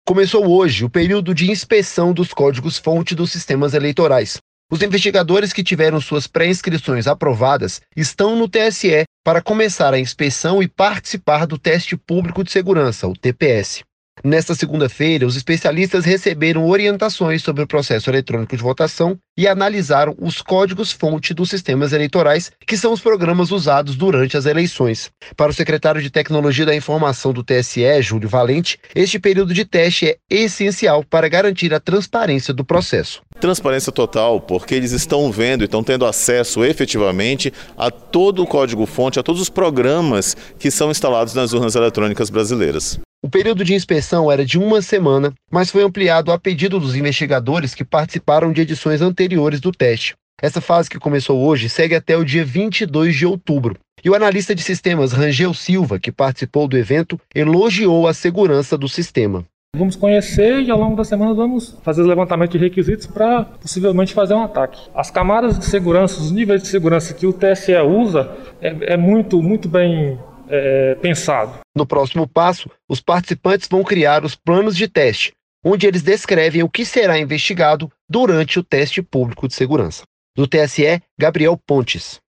Começou hoje o período de inspeção dos códigos-fonte dos sistemas eleitorais. Os investigadores que tiveram suas pré-inscrições aprovadas estão no TSE para começar a inspeção e participar do Teste Público de Segurança, o TPS. Nesta segunda-feira, os especialistas receberam orientações sobre o processo eletrônico de votação e analisaram os códigos-fonte dos sistemas eleitorais, que são os programas usados durante as eleições. Para o secretário de Tecnologia da Informação do TSE, Júlio Valente, este período de teste é essencial para garantir a transparência do processo. Transparência total, porque eles estão vendo e estão tendo acesso efetivamente a todo o código-fonte, a todos os programas que são instalados nas urnas eletrônicas brasileiras. O período de inspeção era de uma semana, mas foi ampliado a pedido dos investigadores que participaram de edições anteriores do teste. Essa fase que começou hoje segue até o dia 22 de outubro. E o analista de sistemas Rangel Silva, que participou do evento, elogiou a segurança do sistema. Vamos conhecer e ao longo da semana vamos fazer o levantamento de requisitos para possivelmente fazer um ataque. As camadas de segurança, os níveis de segurança que o TSE usa é muito bem pensado. No próximo passo, os participantes vão criar os planos de teste, onde eles descrevem o que será investigado durante o teste público de segurança. Do TSE, Gabriel Pontes.